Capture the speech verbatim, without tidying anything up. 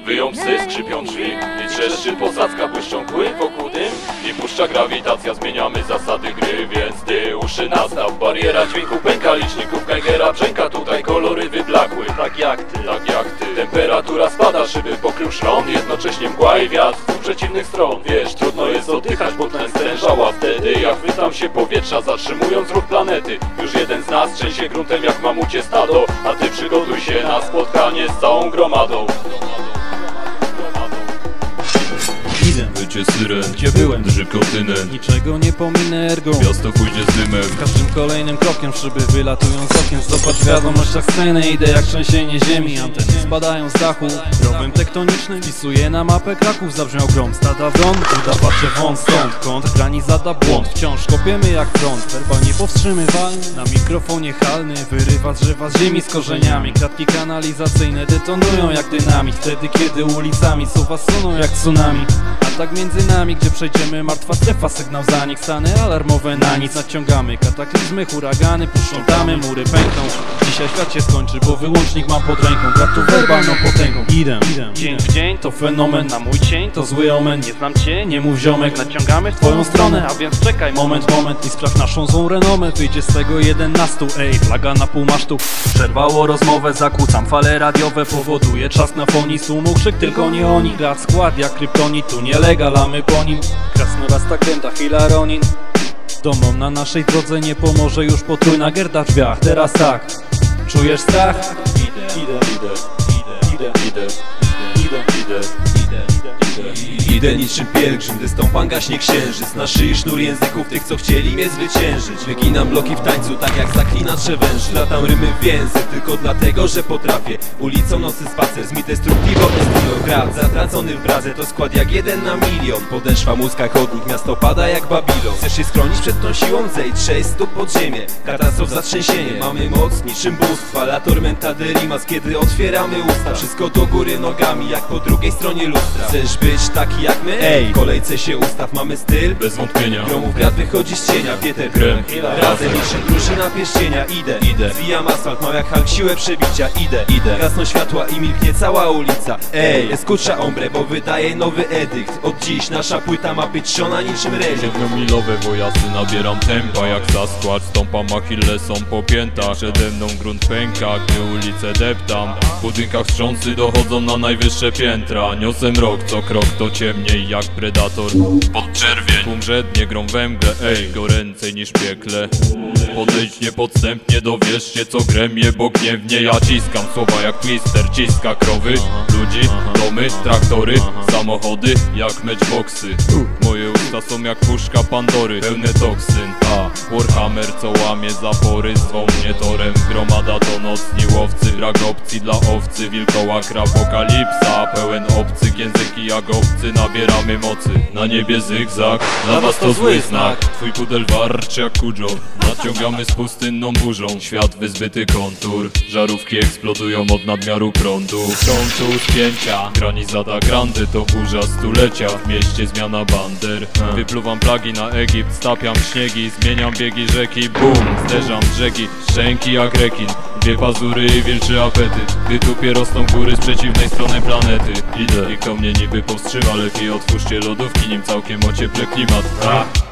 Wyją psy, skrzypią drzwi i trzeszczy posadzka, błyszczą kły wokół dym i puszcza grawitacja. Zmieniamy zasady gry, więc ty uszy nastaw. Bariera dźwięku pęka, liczników Geigera brzęka. Tutaj kolory wyblakły, tak jak ty, tak jak ty. Temperatura spada, szyby pokrył szron, jednocześnie mgła i wiatr z przeciwnych stron. Wiesz, trudno jest oddychać, bo tlen stężała wtedy, jak chwytam się powietrza, zatrzymując ruch planety. Już jeden z nas trzęsie gruntem jak mamucie stado, a ty przygotuj się na spotkanie z całą gromadą. Wycie syren, gdzie byłem, drży kontynent. Niczego nie pominę, ergo Miasto pójdzie z dymem. z każdym kolejnym krokiem szyby wylatują z okien. Zobacz w wiadomościach sceny, idę jak trzęsienie ziemi. Anteny spadają z dachu, grobem tektonicznym wpisuję na mapę Kraków. Zabrzmiał grom stada wron, uda patrzę wąt stąd. Kąt grani zada błąd, wciąż kopiemy jak front. Werbalnie powstrzymywalny, na mikrofonie halny wyrywa drzewa z ziemi z korzeniami. Kratki kanalizacyjne detonują jak dynamit, wtedy kiedy ulicami słowa suną jak tsunami. A tak między nami, gdzie przejdziemy, martwa strefa, sygnał zanik. Stany alarmowe na nic, naciągamy kataklizmy, huragany, puszczą tamy, mury pękną. Dzisiaj świat się skończy, bo wyłącznik mam pod ręką. Gratu werbalną potęgą. Idę, idę, dzień w dzień, to fenomen. Na mój cień, to zły omen. Nie znam cię, nie mów ziomek. Naciągamy w twoją stronę, a więc czekaj moment, moment i sprawdź naszą złą renomę. Wyjdzie z tego jeden na stół, ej, flaga na pół masztu. Przerwało rozmowę, zakłócam fale radiowe. Powoduje trzask na fonii, słumu krzyk, tylko nie oni. Grad skład jak kryptonit, tu nie legalamy po nim. Krasnorasta kręta Hilaronin. Domom na naszej drodze nie pomoże już potrójna gerda w drzwiach. Teraz tak, czujesz strach? Idę, idę, idę, idę, idę, idę, idę, idę. Idę niczym pielgrzym, gdy stąpam gaśnie księżyc. Na szyi sznur języków tych, co chcieli mnie zwyciężyć. Wyginam bloki w tańcu, tak jak zaklinacze węży. Latam rymy w więzy, tylko dlatego, że potrafię. Ulicą nocy spacer, zmite strukki wody stylo. Grad zatracony w Bradze, to skład jak jeden na milion. Podeszwa mózga chodnik, miasto pada jak Babilon. Chcesz się schronić przed tą siłą? Zejdź sześć stóp pod ziemię. Katastrof, zatrzęsienie, mamy moc niczym bóstwa. La tormenta de rimas, kiedy otwieramy usta. Wszystko do góry nogami, jak po drugiej stronie lustra. Chcesz być taki jak my? Ej, w kolejce się ustaw, mamy styl Bez wątpienia. Gromów grad wychodzi z cienia, Pieter Krem. razem niczym drużyna pierścienia. Idę, idę, zwijam asfalt, mam jak Hulk siłę przebicia. Idę, idę, gasną światła i milknie cała ulica. Ej, escucha ombre, bo wydaje nowy edykt. Od dziś nasza płyta ma być szona niczym relikt. Siedmiomilowe wojazdy nabieram tempa, jak Sasquatch stąpam Achillesą po piętach. Przede mną grunt pęka, gdy ulice deptam. W budynkach wstrząsy dochodzą na najwyższe piętra. Niosę mrok, co krok to ciemniej jak predator. Pod czerwień, umrzednie grom we mgle, ej, goręcej niż piekle. Podejdź niepodstępnie, dowieszcie co gremie, bo gniewnie ja ciskam słowa jak twister, ciska krowy, ludzi, domy, traktory, samochody jak matchboxy. Moje usta są jak puszka Pandory, pełne toksyn. A Warhammer co łamie zapory, zwą mnie torem. Gromada to nocni łowcy, brak opcji dla owcy. Wilkołak apokalipsa, pełen obcych, języki jak obcy. Nabieramy mocy, na niebie zygzak, dla was to zły znak. Twój pudel warczy jak kudżo, naciągamy z pustynną burzą. Świat wyzbyty kontur, żarówki eksplodują od nadmiaru prądu. Frontu spięcia, granizada grande to burza stulecia. W mieście zmiana bander, wypluwam plagi na Egipt. Stapiam śniegi, zmieniam biegi rzeki. Bum, zderzam brzegi, szczęki jak rekin. Dwie pazury i wilczy apetyt, gdy tupie rosną góry z przeciwnej strony planety. Idę i kto mnie niby powstrzyma, lepiej otwórzcie lodówki, nim całkiem ocieple klimat. Ha!